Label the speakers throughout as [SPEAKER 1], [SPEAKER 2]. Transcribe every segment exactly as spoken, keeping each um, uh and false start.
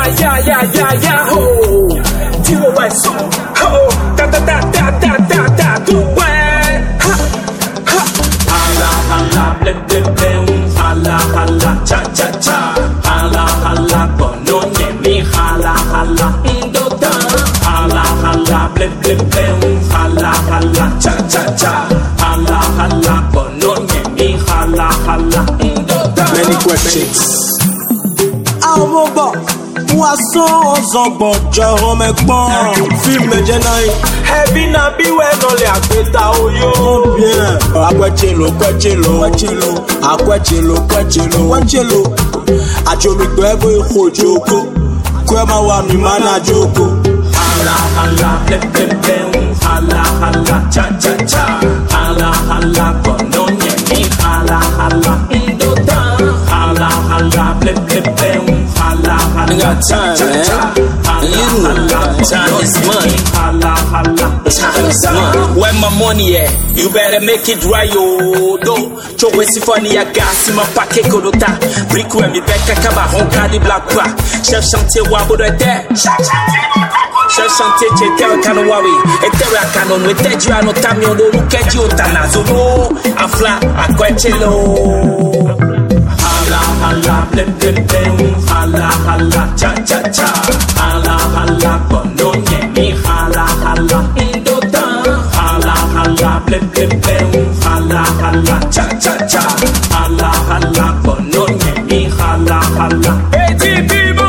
[SPEAKER 1] yeah, yeah, yeah, yeah, yeah, ho. T O Y so, ho. Da da da da da da da do it. Ha, ha. Hala hala blem blem blem. Hala hala cha cha cha. Hala hala bono nyemi. Hala hala indota. Hala hala blem blem blem. Hala hala cha cha cha. Hala hala bono nyemi. Hala hala indota.
[SPEAKER 2] Many questions.
[SPEAKER 3] Àwọn bọ̀ wá sọ ọ̀zọ̀gbọ̀ jẹ́ ọmọ ẹ̀gbọ́n fíìmù ẹ̀jẹ̀ náà yìí. Ẹbí náà bí wẹ́ẹ̀ náà lè àgbẹ̀ta oyó. Akwẹ́chelo kwẹ́chelo kwẹ́chelo akwẹ́chelo kwẹ́chelo kwẹ́chelo àjòmígbọ́ ẹ̀bọ̀ ìkó òjòkó kó ẹ máa wà mí máa náà jókòó.
[SPEAKER 1] Hala hala blem blem blem. Hala hala cha cha cha. Hala hala bono nyemi. Hala hala indota. Hala hala blem blem blem. Hala hala cha cha cha.
[SPEAKER 2] You know time is money.
[SPEAKER 1] Hala hala
[SPEAKER 2] Time is money.
[SPEAKER 4] Where my money at? You better make it right, yo. Do chowe si funny ya gas ma paquet kodota. Brick when me back kaba honka di black qua. Chef chantier wa bodo there. Chef chantier chete kano wawi. Etere kano no teju ano tami ono lukeji otanazo no. Afla akwechelo.
[SPEAKER 1] hala hala blem blem blem. Hala hala cha cha cha. Hala hala bono nyemi. Hala hala indota. Hala hala blem blem blem. Hala hala cha cha cha. Hala hala bono nyemi. Hala hala. Hey people.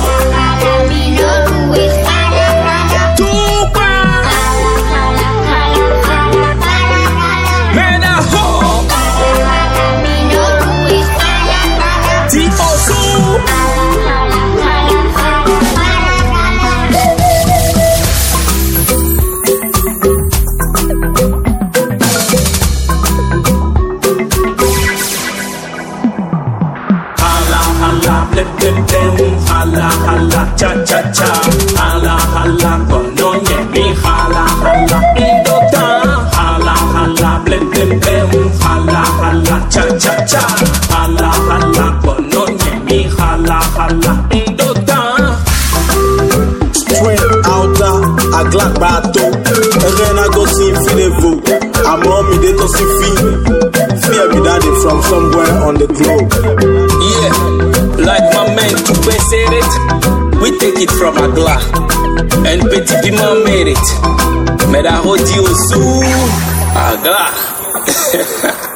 [SPEAKER 1] Blem blem blem. Hala hala cha cha cha. Hala hala bono nyemi. Hala hala indota. Hala hala blem blem blem. Hala hala cha cha cha. Hala hala bono nyemi. Hala hala indota.
[SPEAKER 3] Straight outer a glass bateau. Rien à gosser filevo. A mommy they to see fee. Fear me daddy from somewhere on the globe.
[SPEAKER 4] Yeah, like my man Tupe said it, we take it from a glass. And Petit Piment made it. Mais la rodie au sous, a glass.